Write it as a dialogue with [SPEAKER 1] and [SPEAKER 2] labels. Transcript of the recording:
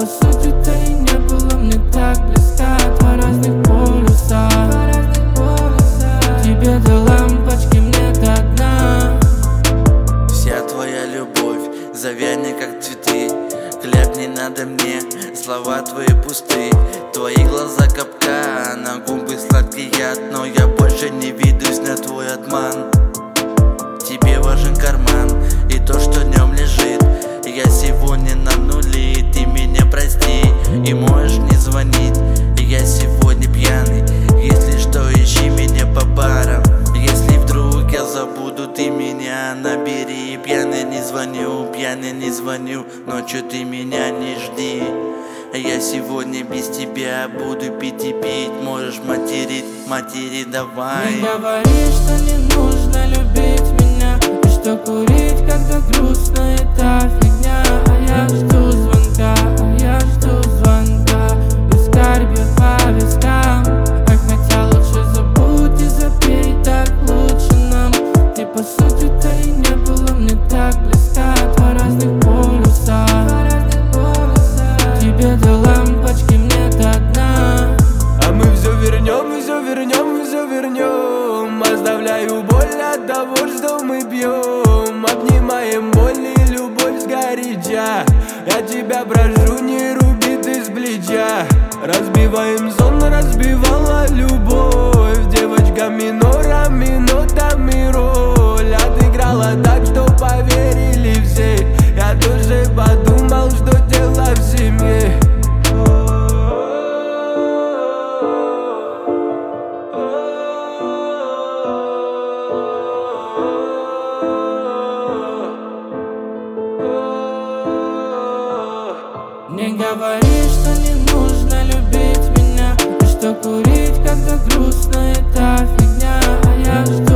[SPEAKER 1] по сути-то и не была мне так близка. Два разных полюса, тебе до лампочки, мне до дна.
[SPEAKER 2] Вся твоя любовь завянет как цветы. Кляпни надо мне, слова твои пусты. Твои глаза капкан, на губы сладкий яд. Но я больше не ведусь на твой обман. Тебе важен карман и то, что в нем лежит. Я сегодня на нуле, ты меня прости. И можешь не звонить, я сегодня пьяный. Если что, ищи меня по барам. Если вдруг я забуду, ты меня набери. Пьяный не звоню, ночью ты меня не жди. Я сегодня без тебя буду пить и пить. Можешь материть, матери давай.
[SPEAKER 1] Не говори, что не нужно любить меня, и что курить, когда грустно, это фигня. А я жду звонка, вискарь бьет по вискам. Ах, хотя лучше забудь и запей, так лучше нам. Ты по сути-то и не была мне так близка. Два разных полюса, тебе до лампочки, мне до дна.
[SPEAKER 3] А мы все вернем, все вернем, все вернем. Оставляю боль от того, что мы пьем. Обнимаем боль и любовь сгоряча. Я тебя прошу, не руби ты с плеча. Разбиваем сон, разбивала любовь. Девочка минорами, нотами роль отыграла так, что поверили все. Я тоже подумал, что дело в семье.
[SPEAKER 1] Не говори, что не нужно любить меня, и что курить, когда грустно, это фигня. А я жду